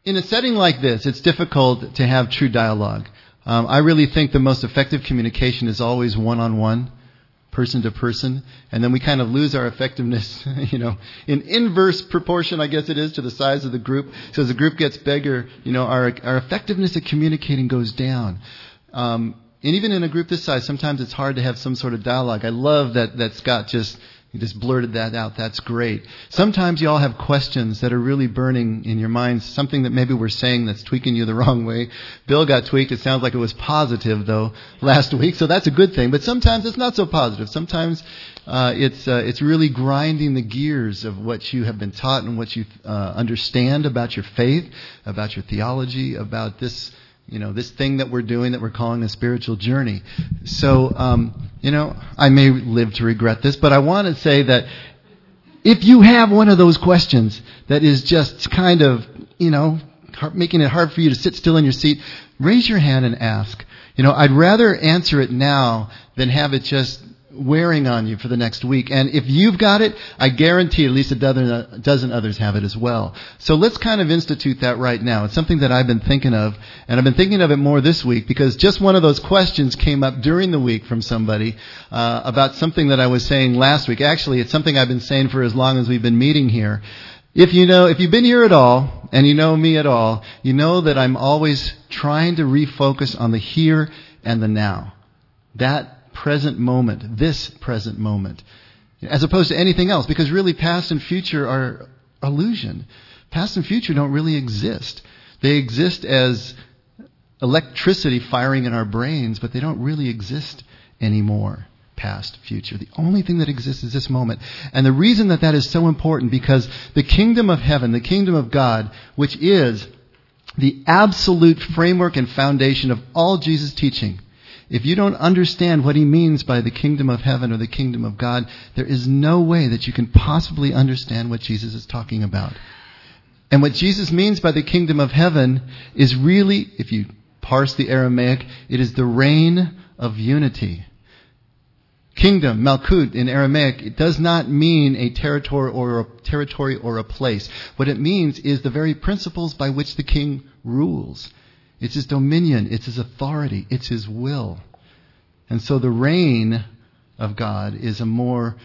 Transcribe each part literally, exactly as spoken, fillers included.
in a setting like this, it's difficult to have true dialogue. Um, I really think the most effective communication is always one-on-one, person to person, and then we kind of lose our effectiveness, you know, in inverse proportion, I guess it is, to the size of the group. So as the group gets bigger, you know, our our effectiveness at communicating goes down. Um, and even in a group this size, sometimes it's hard to have some sort of dialogue. I love that that Scott just he just blurted that out. That's great. Sometimes you all have questions that are really burning in your minds, something that maybe we're saying that's tweaking you the wrong way. Bill got tweaked. It sounds like it was positive, though, last week, so that's a good thing. But sometimes it's not so positive. Sometimes uh, it's uh, it's really grinding the gears of what you have been taught and what you uh, understand about your faith, about your theology, about this You know, this thing that we're doing that we're calling a spiritual journey. So, um, you know, I may live to regret this, but I want to say that if you have one of those questions that is just kind of, you know, making it hard for you to sit still in your seat, raise your hand and ask. You know, I'd rather answer it now than have it just wearing on you for the next week. And if you've got it, I guarantee at least a dozen, a dozen others have it as well. So let's kind of institute that right now. It's something that I've been thinking of, and I've been thinking of it more this week because just one of those questions came up during the week from somebody uh, about something that I was saying last week. Actually, it's something I've been saying for as long as we've been meeting here. If you know, if you've been here at all, and you know me at all, you know that I'm always trying to refocus on the here and the now. That present moment, this present moment, as opposed to anything else, because really past and future are illusion. Past and future don't really exist. They exist as electricity firing in our brains, but they don't really exist anymore. Past, future. The only thing that exists is this moment. And the reason that that is so important, because the kingdom of heaven, the kingdom of God, which is the absolute framework and foundation of all Jesus' teaching, if you don't understand what he means by the kingdom of heaven or the kingdom of God, there is no way that you can possibly understand what Jesus is talking about. And what Jesus means by the kingdom of heaven is really, if you parse the Aramaic, it is the reign of unity. Kingdom, Malkut in Aramaic, it does not mean a territory or a territory or a place. What it means is the very principles by which the king rules. It's his dominion, it's his authority, it's his will. And so the reign of God is a more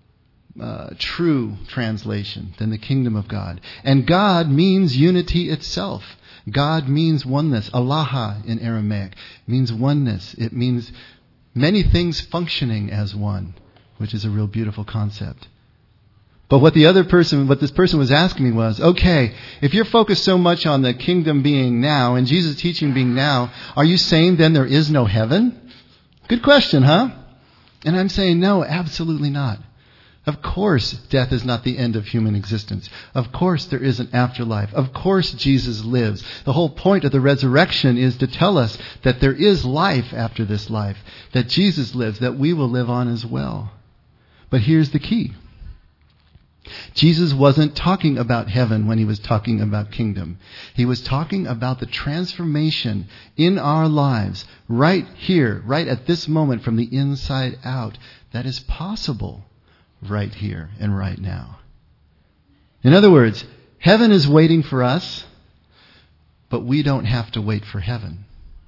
uh, true translation than the kingdom of God. And God means unity itself. God means oneness. Allaha in Aramaic means oneness. It means many things functioning as one, which is a real beautiful concept. But what the other person, what this person was asking me was, okay, if you're focused so much on the kingdom being now and Jesus' teaching being now, are you saying then there is no heaven? Good question, huh? And I'm saying no, absolutely not. Of course, death is not the end of human existence. Of course, there is an afterlife. Of course, Jesus lives. The whole point of the resurrection is to tell us that there is life after this life, that Jesus lives, that we will live on as well. But here's the key. Jesus wasn't talking about heaven when he was talking about kingdom. He was talking about the transformation in our lives right here, right at this moment from the inside out that is possible right here and right now. In other words, heaven is waiting for us, but we don't have to wait for heaven.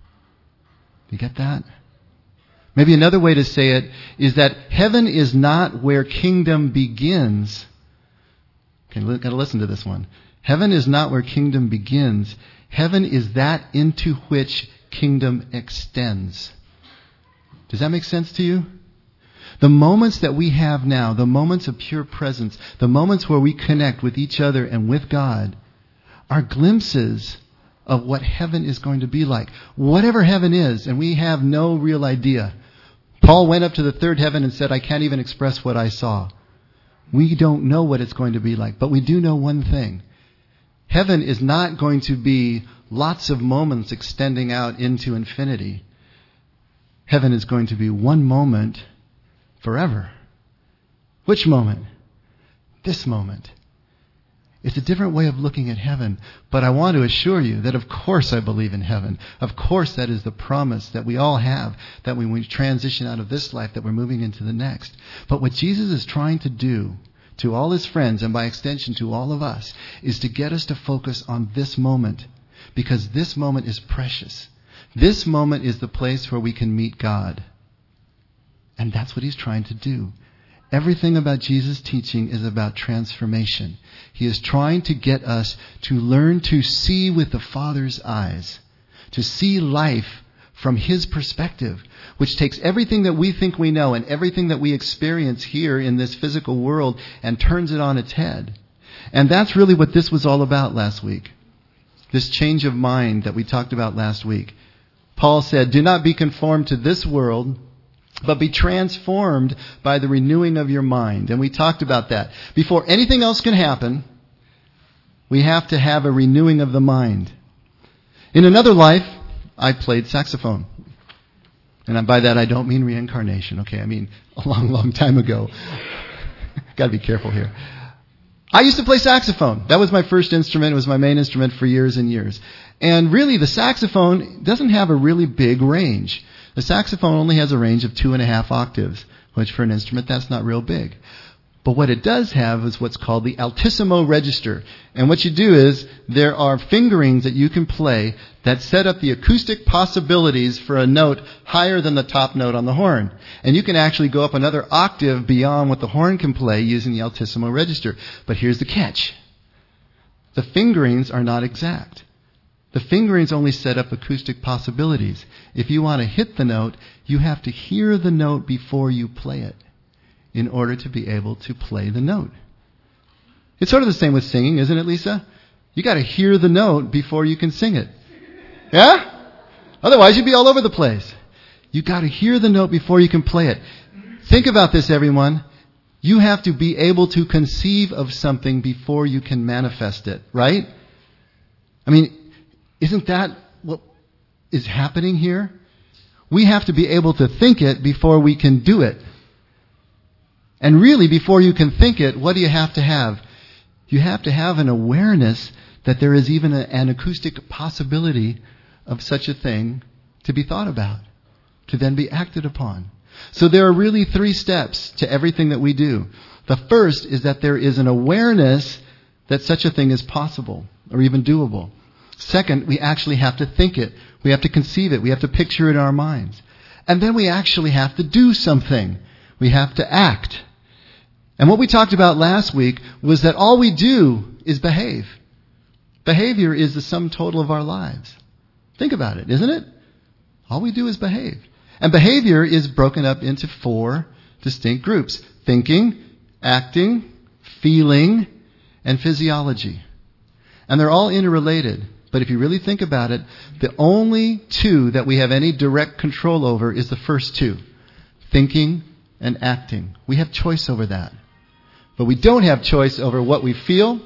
You get that? Maybe another way to say it is that heaven is not where kingdom begins. Okay, got to listen to this one. Heaven is not where kingdom begins. Heaven is that into which kingdom extends. Does that make sense to you? The moments that we have now, the moments of pure presence, the moments where we connect with each other and with God, are glimpses of what heaven is going to be like. Whatever heaven is, and we have no real idea. Paul went up to the third heaven and said, I can't even express what I saw. We don't know what it's going to be like, but we do know one thing. Heaven is not going to be lots of moments extending out into infinity. Heaven is going to be one moment forever. Which moment? This moment. It's a different way of looking at heaven, but I want to assure you that of course I believe in heaven. Of course that is the promise that we all have, that when we transition out of this life, that we're moving into the next. But what Jesus is trying to do to all his friends, and by extension to all of us, is to get us to focus on this moment, because this moment is precious. This moment is the place where we can meet God. And that's what he's trying to do. Everything about Jesus' teaching is about transformation. He is trying to get us to learn to see with the Father's eyes, to see life from his perspective, which takes everything that we think we know and everything that we experience here in this physical world and turns it on its head. And that's really what this was all about last week. This change of mind that we talked about last week. Paul said, "Do not be conformed to this world, but be transformed by the renewing of your mind." And we talked about that. Before anything else can happen, we have to have a renewing of the mind. In another life, I played saxophone. And by that I don't mean reincarnation, okay? I mean a long, long time ago. Got to be careful here. I used to play saxophone. That was my first instrument. It was my main instrument for years and years. And really, the saxophone doesn't have a really big range. The saxophone only has a range of two and a half octaves, which for an instrument, that's not real big. But what it does have is what's called the altissimo register. And what you do is there are fingerings that you can play that set up the acoustic possibilities for a note higher than the top note on the horn. And you can actually go up another octave beyond what the horn can play using the altissimo register. But here's the catch. The fingerings are not exact. The fingerings only set up acoustic possibilities. If you want to hit the note, you have to hear the note before you play it in order to be able to play the note. It's sort of the same with singing, isn't it, Lisa? You got to hear the note before you can sing it. Yeah? Otherwise, you'd be all over the place. You got to hear the note before you can play it. Think about this, everyone. You have to be able to conceive of something before you can manifest it, right? I mean, isn't that what is happening here? We have to be able to think it before we can do it. And really, before you can think it, what do you have to have? You have to have an awareness that there is even a, an acoustic possibility of such a thing to be thought about, to then be acted upon. So there are really three steps to everything that we do. The first is that there is an awareness that such a thing is possible or even doable. Second, we actually have to think it. We have to conceive it. We have to picture it in our minds. And then we actually have to do something. We have to act. And what we talked about last week was that all we do is behave. Behavior is the sum total of our lives. Think about it, isn't it? All we do is behave. And behavior is broken up into four distinct groups: thinking, acting, feeling, and physiology. And they're all interrelated. But if you really think about it, the only two that we have any direct control over is the first two: thinking and acting. We have choice over that. But we don't have choice over what we feel.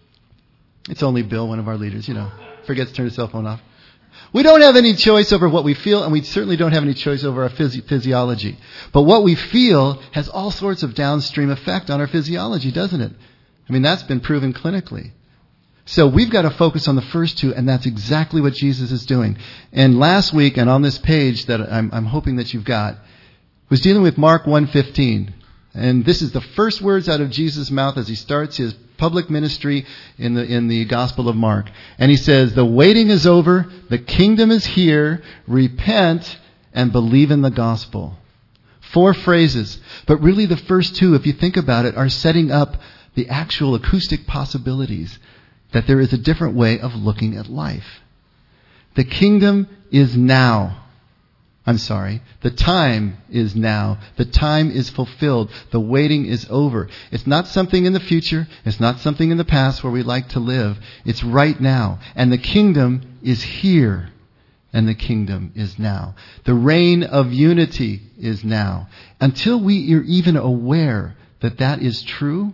It's only Bill, one of our leaders, you know, forgets to turn his cell phone off. We don't have any choice over what we feel, and we certainly don't have any choice over our phys- physiology. But what we feel has all sorts of downstream effect on our physiology, doesn't it? I mean, that's been proven clinically. So we've got to focus on the first two, and that's exactly what Jesus is doing. And last week, and on this page that I'm, I'm hoping that you've got, was dealing with Mark one fifteen. And this is the first words out of Jesus' mouth as he starts his public ministry in the in the Gospel of Mark. And he says, "The waiting is over, the kingdom is here, repent and believe in the gospel." Four phrases. But really the first two, if you think about it, are setting up the actual acoustic possibilities that there is a different way of looking at life. The kingdom is now. I'm sorry. The time is now. The time is fulfilled. The waiting is over. It's not something in the future. It's not something in the past where we like to live. It's right now. And the kingdom is here. And the kingdom is now. The reign of unity is now. Until we are even aware that that is true,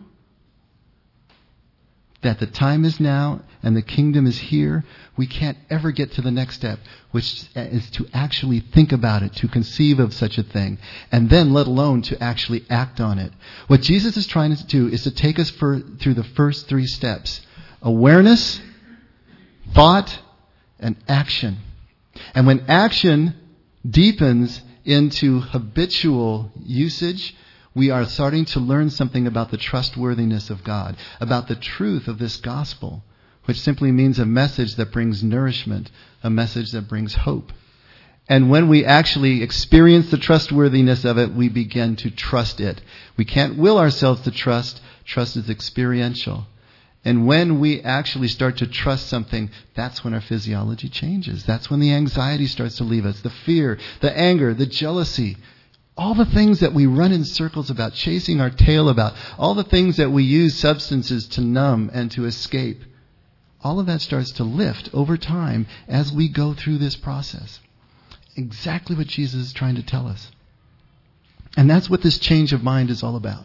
that the time is now and the kingdom is here, we can't ever get to the next step, which is to actually think about it, to conceive of such a thing, and then let alone to actually act on it. What Jesus is trying to do is to take us for, through the first three steps: awareness, thought, and action. And when action deepens into habitual usage, we are starting to learn something about the trustworthiness of God, about the truth of this gospel, which simply means a message that brings nourishment, a message that brings hope. And when we actually experience the trustworthiness of it, we begin to trust it. We can't will ourselves to trust. Trust is experiential. And when we actually start to trust something, that's when our physiology changes. That's when the anxiety starts to leave us, the fear, the anger, the jealousy, all the things that we run in circles about, chasing our tail about, all the things that we use substances to numb and to escape. All of that starts to lift over time as we go through this process. Exactly what Jesus is trying to tell us. And that's what this change of mind is all about.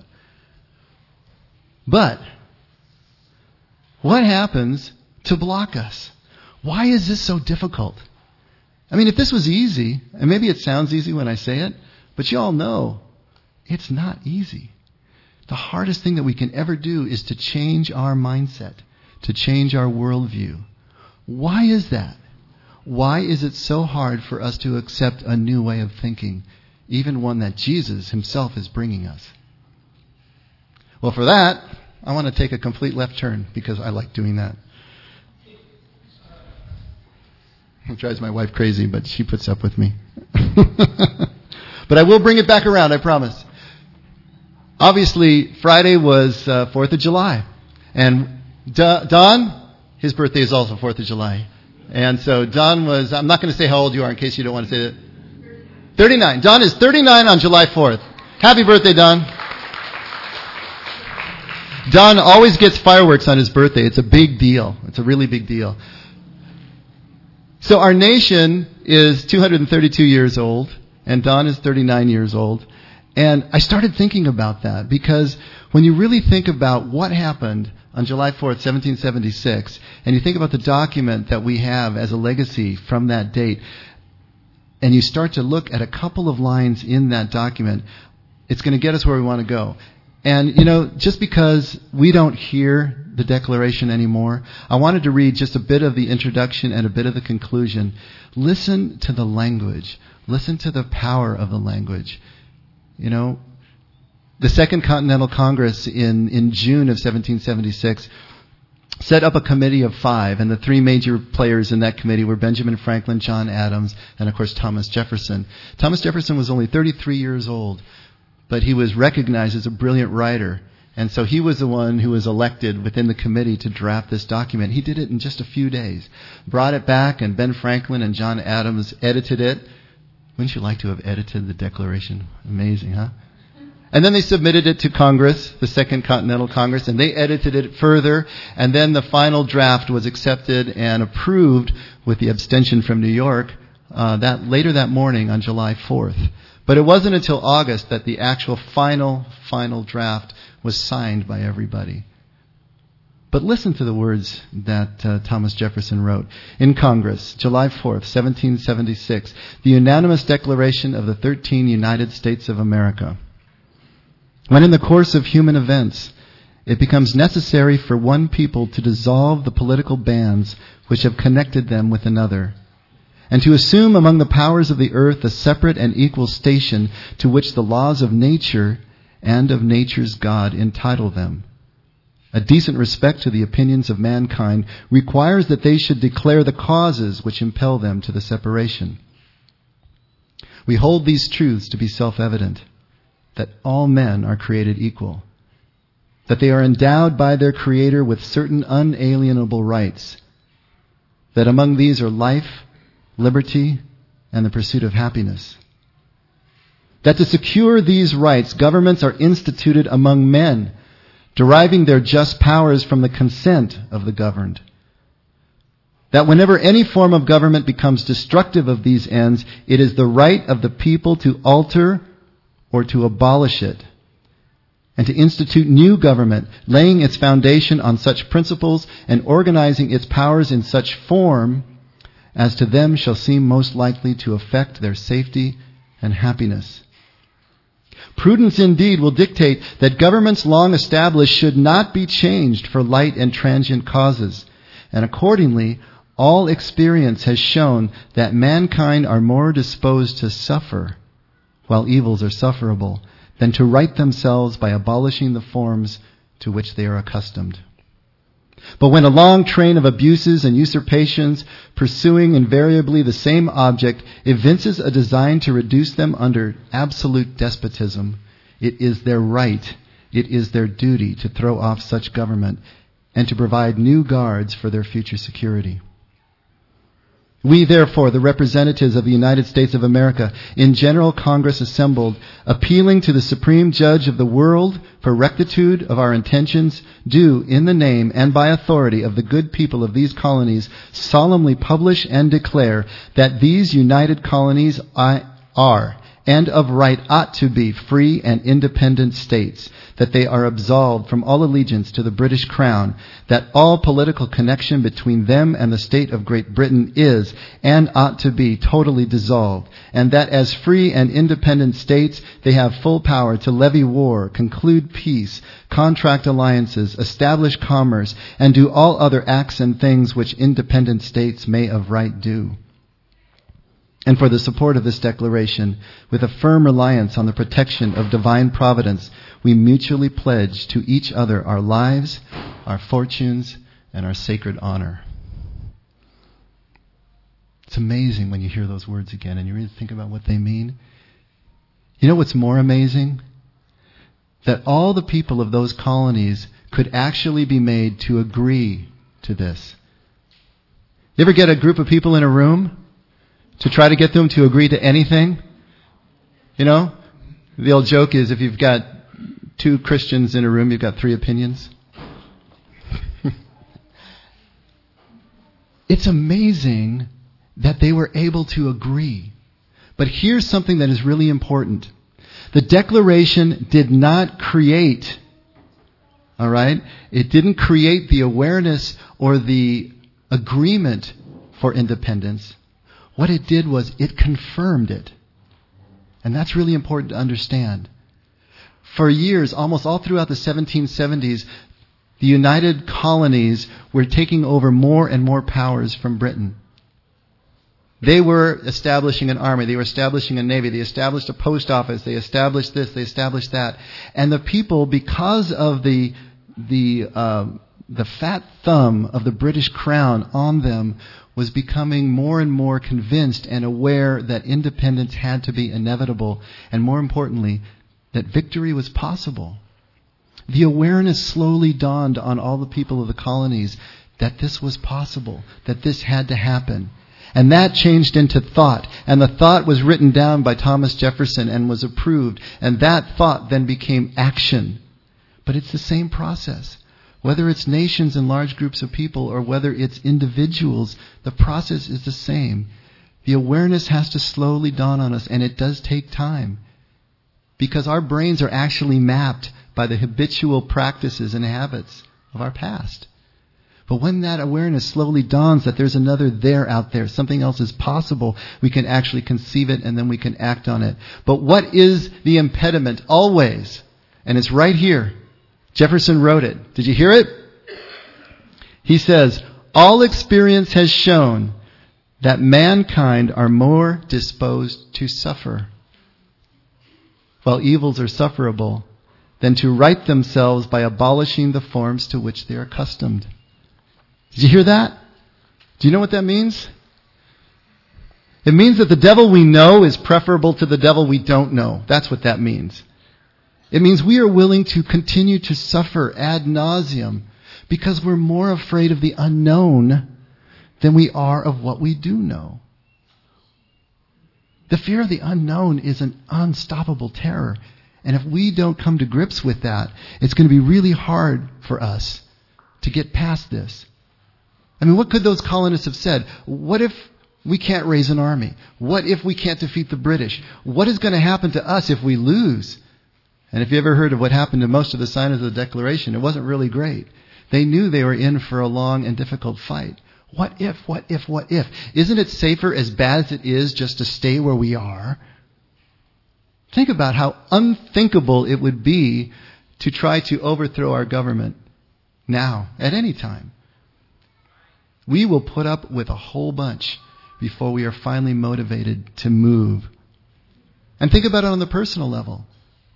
But what happens to block us? Why is this so difficult? I mean, if this was easy, and maybe it sounds easy when I say it, but you all know it's not easy. The hardest thing that we can ever do is to change our mindset, to change our worldview. Why is that? Why is it so hard for us to accept a new way of thinking, even one that Jesus himself is bringing us? Well, for that, I want to take a complete left turn because I like doing that. It drives my wife crazy, but she puts up with me. But I will bring it back around, I promise. Obviously, Friday was uh, fourth of July. And D- Don, his birthday is also fourth of July. And so Don was, I'm not going to say how old you are in case you don't want to say that. thirty-nine. Don is thirty-nine on July fourth. Happy birthday, Don. Don always gets fireworks on his birthday. It's a big deal. It's a really big deal. So our nation is two hundred thirty-two years old, and Don is thirty-nine years old. And I started thinking about that because when you really think about what happened on July fourth, seventeen seventy-six, and you think about the document that we have as a legacy from that date, and you start to look at a couple of lines in that document, it's going to get us where we want to go. And, you know, just because we don't hear the Declaration anymore, I wanted to read just a bit of the introduction and a bit of the conclusion. Listen to the language. Listen to the power of the language. You know, the Second Continental Congress in, in June of seventeen seventy-six set up a committee of five, and the three major players in that committee were Benjamin Franklin, John Adams, and, of course, Thomas Jefferson. Thomas Jefferson was only thirty-three years old, but he was recognized as a brilliant writer. And so he was the one who was elected within the committee to draft this document. He did it in just a few days. Brought it back, and Ben Franklin and John Adams edited it. Wouldn't you like to have edited the Declaration? Amazing, huh? And then they submitted it to Congress, the Second Continental Congress, and they edited it further. And then the final draft was accepted and approved with the abstention from New York uh, that later that morning on July fourth. But it wasn't until August that the actual final, final draft was signed by everybody. But listen to the words that uh, Thomas Jefferson wrote in Congress, July fourth, seventeen seventy-six, the unanimous declaration of the thirteen United States of America. When in the course of human events, it becomes necessary for one people to dissolve the political bands which have connected them with another, and to assume among the powers of the earth a separate and equal station to which the laws of nature and of nature's God entitle them. A decent respect to the opinions of mankind requires that they should declare the causes which impel them to the separation. We hold these truths to be self-evident, that all men are created equal, that they are endowed by their Creator with certain unalienable rights, that among these are life, liberty, and the pursuit of happiness. That to secure these rights, governments are instituted among men, deriving their just powers from the consent of the governed. That whenever any form of government becomes destructive of these ends, it is the right of the people to alter or to abolish it, and to institute new government, laying its foundation on such principles and organizing its powers in such form as to them shall seem most likely to affect their safety and happiness. Prudence indeed will dictate that governments long established should not be changed for light and transient causes, and accordingly, all experience has shown that mankind are more disposed to suffer, while evils are sufferable, than to right themselves by abolishing the forms to which they are accustomed. But when a long train of abuses and usurpations, pursuing invariably the same object, evinces a design to reduce them under absolute despotism, it is their right, it is their duty to throw off such government and to provide new guards for their future security. We, therefore, the representatives of the United States of America, in General Congress assembled, appealing to the Supreme Judge of the world for rectitude of our intentions, do, in the name and by authority of the good people of these colonies, solemnly publish and declare that these united colonies are, and of right ought to be, free and independent states, that they are absolved from all allegiance to the British Crown, that all political connection between them and the state of Great Britain is, and ought to be, totally dissolved, and that as free and independent states they have full power to levy war, conclude peace, contract alliances, establish commerce, and do all other acts and things which independent states may of right do. And for the support of this declaration, with a firm reliance on the protection of divine providence, we mutually pledge to each other our lives, our fortunes, and our sacred honor. It's amazing when you hear those words again and you really think about what they mean. You know what's more amazing? That all the people of those colonies could actually be made to agree to this. You ever get a group of people in a room to try to get them to agree to anything? You know, the old joke is if you've got two Christians in a room, you've got three opinions. It's amazing that they were able to agree. But here's something that is really important. The Declaration did not create, all right? It didn't create the awareness or the agreement for independence. What it did was it confirmed it. And that's really important to understand. For years, almost all throughout the seventeen seventies, the United Colonies were taking over more and more powers from Britain. They were establishing an army. They were establishing a navy. They established a post office. They established this. They established that. And the people, because of the the uh, the fat thumb of the British Crown on them, was becoming more and more convinced and aware that independence had to be inevitable, and more importantly, that victory was possible. The awareness slowly dawned on all the people of the colonies that this was possible, that this had to happen. And that changed into thought, and the thought was written down by Thomas Jefferson and was approved, and that thought then became action. But it's the same process. Whether it's nations and large groups of people or whether it's individuals, the process is the same. The awareness has to slowly dawn on us, and it does take time. Because our brains are actually mapped by the habitual practices and habits of our past. But when that awareness slowly dawns that there's another there out there, something else is possible, we can actually conceive it and then we can act on it. But what is the impediment? Always. And it's right here. Jefferson wrote it. Did you hear it? He says, all experience has shown that mankind are more disposed to suffer, while evils are sufferable, than to right themselves by abolishing the forms to which they are accustomed. Did you hear that? Do you know what that means? It means that the devil we know is preferable to the devil we don't know. That's what that means. It means we are willing to continue to suffer ad nauseum because we're more afraid of the unknown than we are of what we do know. The fear of the unknown is an unstoppable terror. And if we don't come to grips with that, it's going to be really hard for us to get past this. I mean, what could those colonists have said? What if we can't raise an army? What if we can't defeat the British? What is going to happen to us if we lose? And if you ever heard of what happened to most of the signers of the Declaration, it wasn't really great. They knew they were in for a long and difficult fight. What if, what if, what if? Isn't it safer, as bad as it is, just to stay where we are? Think about how unthinkable it would be to try to overthrow our government now, at any time. We will put up with a whole bunch before we are finally motivated to move. And think about it on the personal level.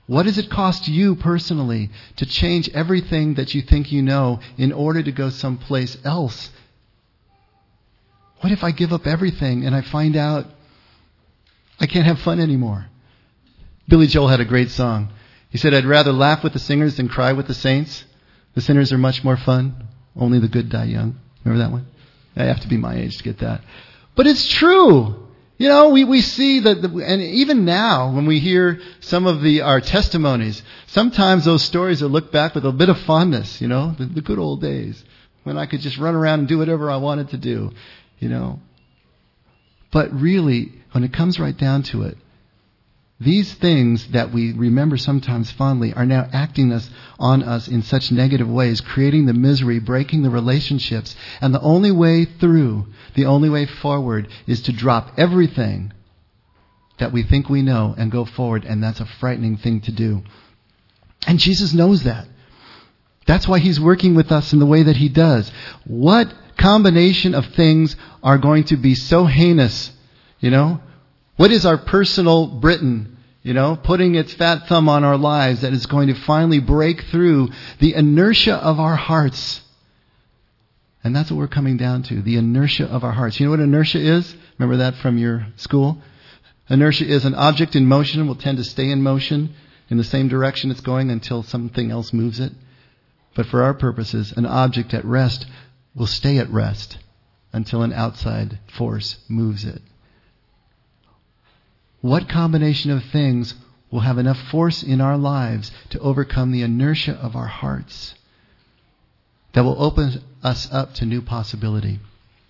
What does it cost you personally to change everything that you think you know in order to go someplace else? What if I give up everything and I find out I can't have fun anymore? Billy Joel had a great song. He said, I'd rather laugh with the singers than cry with the saints. The sinners are much more fun. Only the good die young. Remember that one? I have to be my age to get that. But it's true. You know, we, we see that, the, and even now, when we hear some of the our testimonies, sometimes those stories are looked back with a bit of fondness, you know, the, the good old days, when I could just run around and do whatever I wanted to do, you know. But really, when it comes right down to it, these things that we remember sometimes fondly are now acting us on us in such negative ways, creating the misery, breaking the relationships. And the only way through, the only way forward is to drop everything that we think we know and go forward. And that's a frightening thing to do. And Jesus knows that. That's why He's working with us in the way that He does. What combination of things are going to be so heinous, you know? What is our personal Britain, you know, putting its fat thumb on our lives that is going to finally break through the inertia of our hearts? And that's what we're coming down to, the inertia of our hearts. You know what inertia is? Remember that from your school? Inertia is an object in motion will tend to stay in motion in the same direction it's going until something else moves it. But for our purposes, an object at rest will stay at rest until an outside force moves it. What combination of things will have enough force in our lives to overcome the inertia of our hearts that will open us up to new possibility?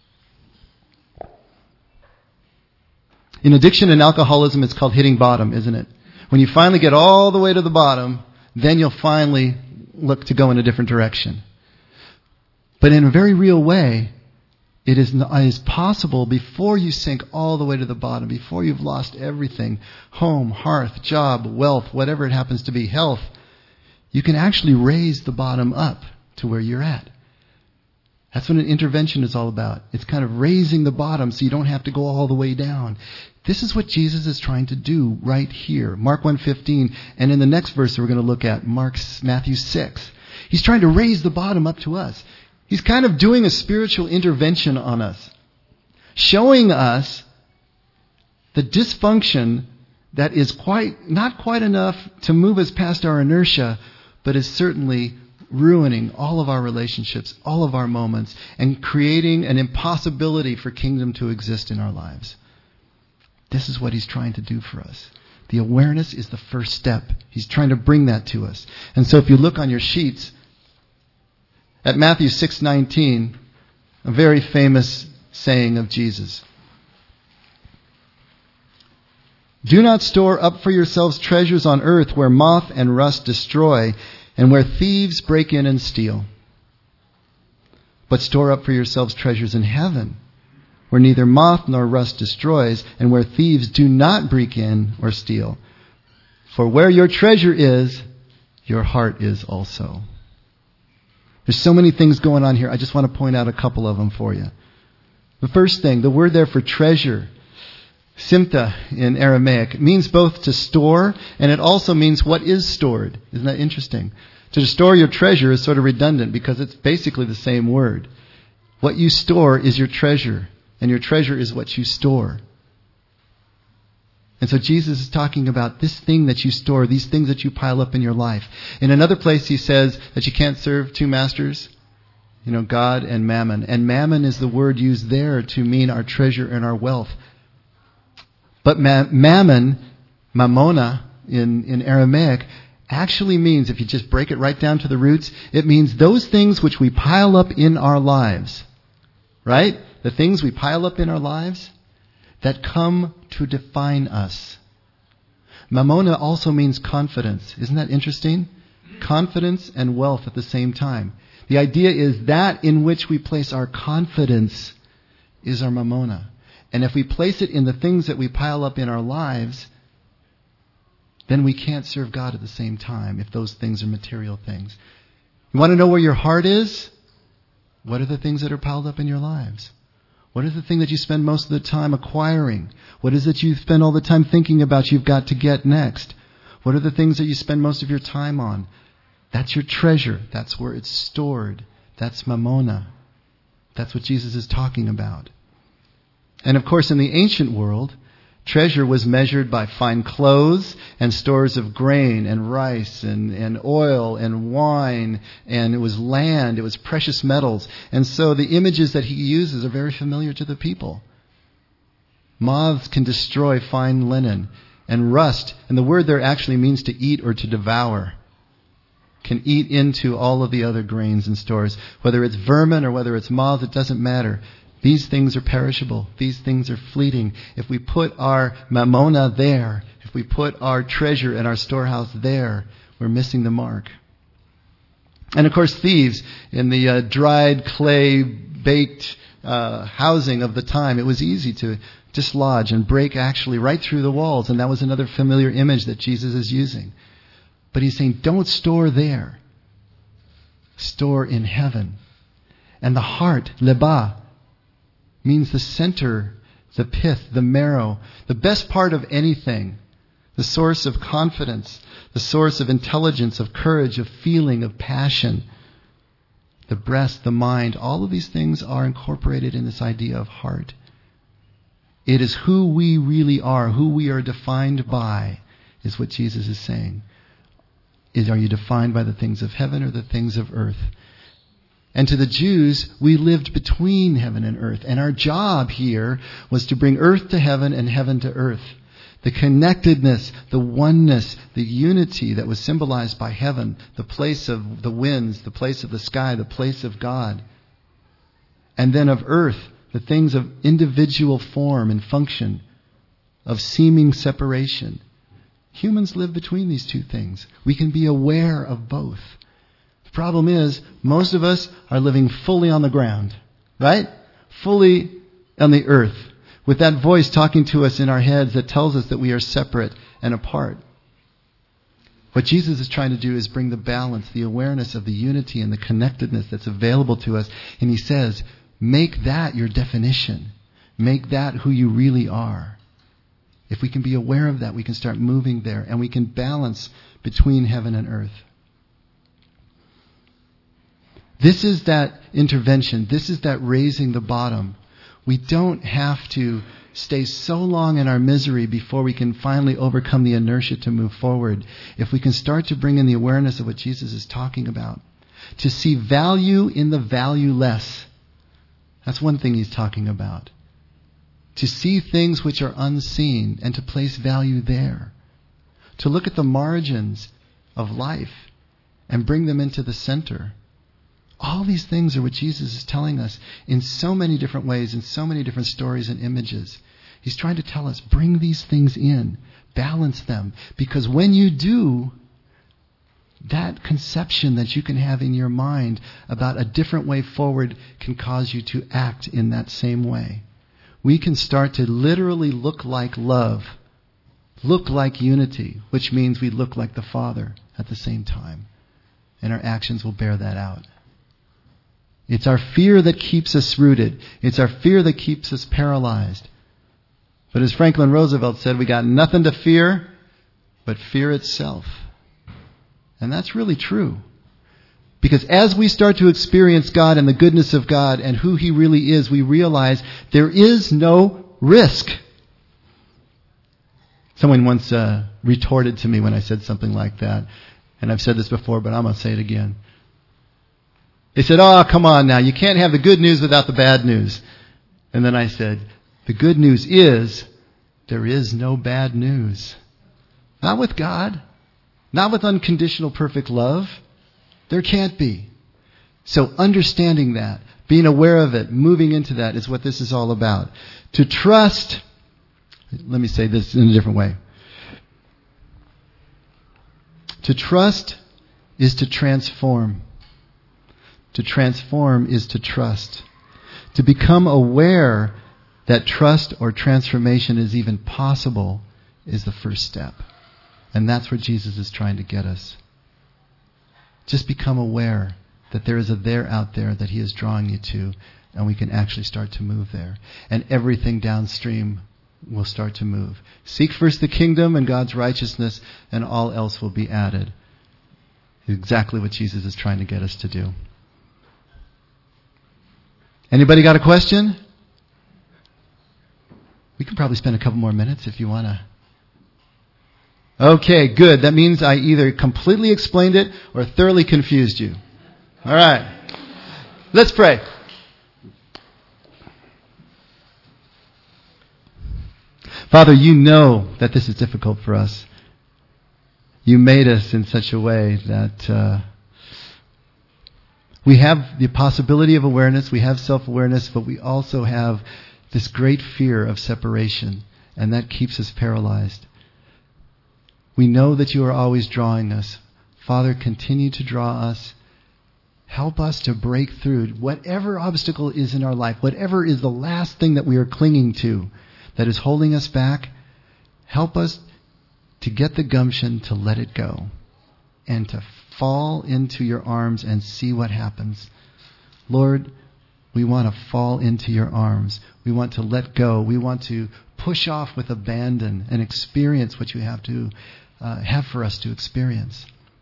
In addiction and alcoholism, it's called hitting bottom, isn't it? When you finally get all the way to the bottom, then you'll finally look to go in a different direction. But in a very real way, it is, it is possible before you sink all the way to the bottom, before you've lost everything, home, hearth, job, wealth, whatever it happens to be, health, you can actually raise the bottom up to where you're at. That's what an intervention is all about. It's kind of raising the bottom so you don't have to go all the way down. This is what Jesus is trying to do right here. Mark one fifteen, and in the next verse we're going to look at, Mark, Matthew six. He's trying to raise the bottom up to us. He's kind of doing a spiritual intervention on us, showing us the dysfunction that is quite not quite enough to move us past our inertia, but is certainly ruining all of our relationships, all of our moments, and creating an impossibility for kingdom to exist in our lives. This is what He's trying to do for us. The awareness is the first step. He's trying to bring that to us. And so if you look on your sheets, at Matthew six nineteen, a very famous saying of Jesus. Do not store up for yourselves treasures on earth where moth and rust destroy and where thieves break in and steal. But store up for yourselves treasures in heaven where neither moth nor rust destroys and where thieves do not break in or steal. For where your treasure is, your heart is also. There's so many things going on here. I just want to point out a couple of them for you. The first thing, the word there for treasure, simta in Aramaic, means both to store and it also means what is stored. Isn't that interesting? To store your treasure is sort of redundant because it's basically the same word. What you store is your treasure, and your treasure is what you store. And so Jesus is talking about this thing that you store, these things that you pile up in your life. In another place He says that you can't serve two masters, you know, God and mammon. And mammon is the word used there to mean our treasure and our wealth. But ma- mammon, mamona in, in Aramaic, actually means, if you just break it right down to the roots, it means those things which we pile up in our lives. Right? The things we pile up in our lives that come to define us. Mamona also means confidence. Isn't that interesting? Confidence and wealth at the same time. The idea is that in which we place our confidence is our mamona. And if we place it in the things that we pile up in our lives, then we can't serve God at the same time if those things are material things. You want to know where your heart is? What are the things that are piled up in your lives? What is the thing that you spend most of the time acquiring? What is it you spend all the time thinking about you've got to get next? What What are the things that you spend most of your time on? That's your treasure. That's where it's stored. That's Mammona. That's what Jesus is talking about. And of course, in the ancient world, treasure was measured by fine clothes and stores of grain and rice and, and oil and wine, and it was land, it was precious metals. And so the images that he uses are very familiar to the people. Moths can destroy fine linen, and rust, and the word there actually means to eat or to devour, can eat into all of the other grains and stores. Whether it's vermin or whether it's moths, it doesn't matter. These things are perishable. These things are fleeting. If we put our mammona there, if we put our treasure in our storehouse there, we're missing the mark. And of course, thieves in the uh, dried clay baked uh, housing of the time, it was easy to dislodge and break actually right through the walls. And that was another familiar image that Jesus is using. But he's saying, don't store there. Store in heaven. And the heart, leba, means the center, the pith, the marrow, the best part of anything, the source of confidence, the source of intelligence, of courage, of feeling, of passion, the breast, the mind. All of these things are incorporated in this idea of heart. It is who we really are, who we are defined by, is what Jesus is saying. Is, are you defined by the things of heaven or the things of earth? And to the Jews, we lived between heaven and earth. And our job here was to bring earth to heaven and heaven to earth. The connectedness, the oneness, the unity that was symbolized by heaven, the place of the winds, the place of the sky, the place of God. And then of earth, the things of individual form and function, of seeming separation. Humans live between these two things. We can be aware of both. The problem is, most of us are living fully on the ground, right? Fully on the earth, with that voice talking to us in our heads that tells us that we are separate and apart. What Jesus is trying to do is bring the balance, the awareness of the unity and the connectedness that's available to us. And he says, make that your definition. Make that who you really are. If we can be aware of that, we can start moving there, and we can balance between heaven and earth. This is that intervention. This is that raising the bottom. We don't have to stay so long in our misery before we can finally overcome the inertia to move forward. If we can start to bring in the awareness of what Jesus is talking about. To see value in the valueless. That's one thing he's talking about. To see things which are unseen and to place value there. To look at the margins of life and bring them into the center. All these things are what Jesus is telling us in so many different ways, in so many different stories and images. He's trying to tell us, bring these things in, balance them. Because when you do, that conception that you can have in your mind about a different way forward can cause you to act in that same way. We can start to literally look like love, look like unity, which means we look like the Father at the same time. And our actions will bear that out. It's our fear that keeps us rooted. It's our fear that keeps us paralyzed. But as Franklin Roosevelt said, we got nothing to fear but fear itself. And that's really true. Because as we start to experience God and the goodness of God and who He really is, we realize there is no risk. Someone once uh, retorted to me when I said something like that. And I've said this before, but I'm going to say it again. They said, oh, come on now, you can't have the good news without the bad news. And then I said, the good news is there is no bad news. Not with God. Not with unconditional perfect love. There can't be. So understanding that, being aware of it, moving into that is what this is all about. To trust, let me say this in a different way. To trust is to transform. To transform is to trust. To become aware that trust or transformation is even possible is the first step. And that's where Jesus is trying to get us. Just become aware that there is a there out there that He is drawing you to, and we can actually start to move there. And everything downstream will start to move. Seek first the kingdom and God's righteousness, and all else will be added. Exactly what Jesus is trying to get us to do. Anybody got a question? We can probably spend a couple more minutes if you want to. Okay, good. That means I either completely explained it or thoroughly confused you. All right. Let's pray. Father, you know that this is difficult for us. You made us in such a way that uh, we have the possibility of awareness, we have self-awareness, but we also have this great fear of separation, and that keeps us paralyzed. We know that you are always drawing us. Father, continue to draw us. Help us to break through whatever obstacle is in our life, whatever is the last thing that we are clinging to that is holding us back. Help us to get the gumption to let it go and to fall into your arms and see what happens. Lord, we want to fall into your arms. We want to let go. We want to push off with abandon and experience what you have to uh, have for us to experience.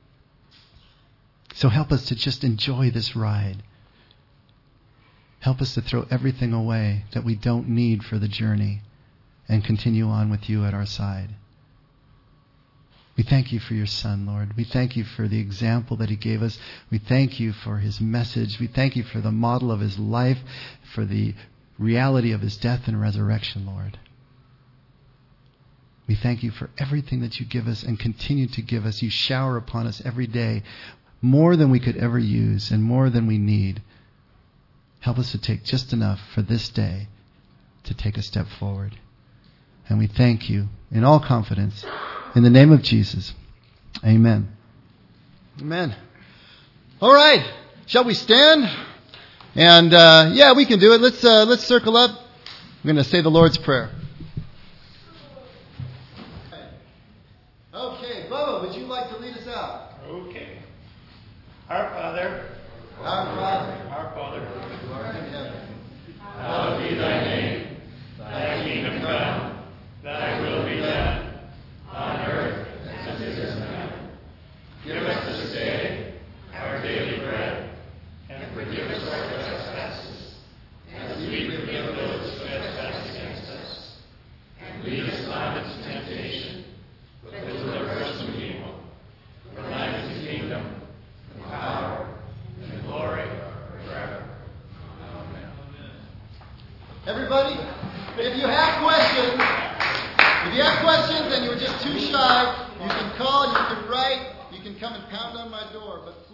So help us to just enjoy this ride. Help us to throw everything away that we don't need for the journey and continue on with you at our side. We thank you for your Son, Lord. We thank you for the example that he gave us. We thank you for his message. We thank you for the model of his life, for the reality of his death and resurrection, Lord. We thank you for everything that you give us and continue to give us. You shower upon us every day more than we could ever use and more than we need. Help us to take just enough for this day to take a step forward. And we thank you in all confidence. In the name of Jesus. Amen. Amen. All right. Shall we stand? And uh, yeah, we can do it. Let's uh, let's circle up. We're going to say the Lord's Prayer. Okay, Bubba, would you like to lead us out? Okay. Our Father, Our Father, our Father, who art in heaven, hallowed be thy name. Thy kingdom come. Thy will be done. On earth as it is in heaven. Give us this day our daily bread, and forgive us our trespasses, as we forgive those who trespass against us. And lead us not into temptation, but deliver us from evil. For thine is the kingdom, the power, and the glory forever. Amen. Everybody, if you have questions, if you have questions and you were just too shy, you can call, you can write, you can come and pound on my door. But